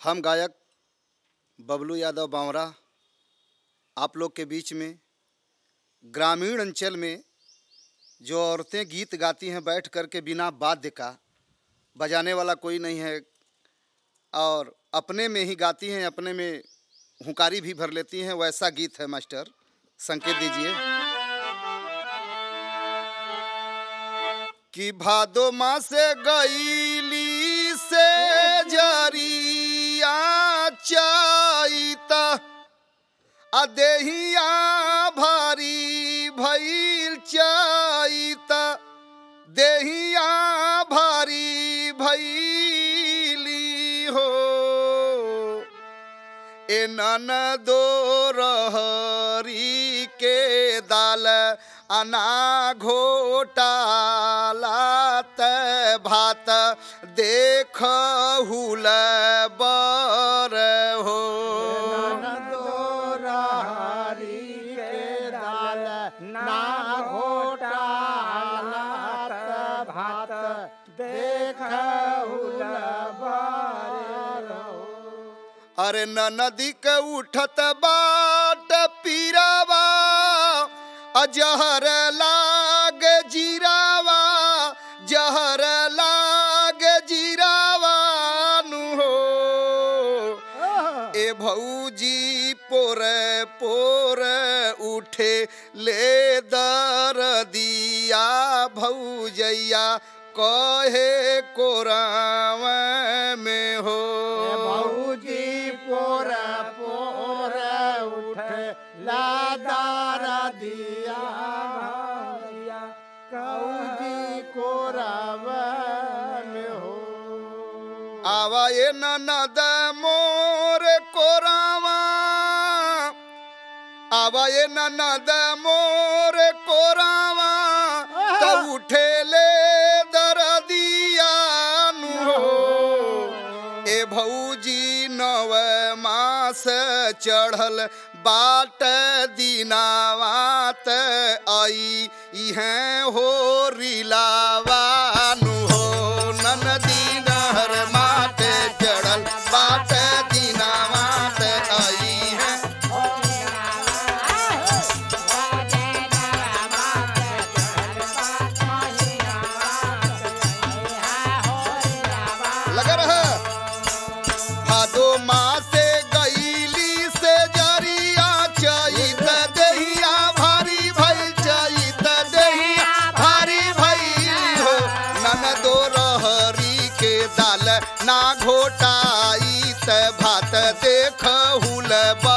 हम गायक बबलू यादव बावरा आप लोग के बीच में ग्रामीण अंचल में जो औरतें गीत गाती हैं बैठ कर के बिना वाद्य का, बजाने वाला कोई नहीं है और अपने में ही गाती हैं, अपने में हुंकारी भी भर लेती हैं, वैसा गीत है मास्टर, संकेत दीजिए। कि भादो माँ से गईली से जरिया चाइता अदेहिया भारी भइल चाइता देहिया भारी भइली हो ए ननदो रहरी के दाल अना घोटालात भात देखहुल बर हो। रहरी के दाल ना घोटालात भात देखहुल बर हो। अरे नदी के उठत बाट पीरावा जहर लाग जीरावा जहर लाग जीरावा नु हो ए भौजी पोरे पोरे उठे ले दरदिया भौजैया कहे कोराव में हो। भौजी पोरे पोरे उठे लादार दिया भैया कौजी कोराव में हो। आवा ये ननद मोर कोरावा आवा ये ननद मोर कोरावा तो उठे ले दरदिया नु हो ए भौजी नव मास चढ़ल बाट दीनावात आई इहें हो रिलावानु हो ननदी नहर माटे चढ़ल बाट दीनावात आई है। लगा रहा भादो माँ से गईली से जरिया चैत देहिया भारी भइल चैत देहिया भारी भइल हो ननदो रहरी के दाल ना घोटाई त भात देखहुल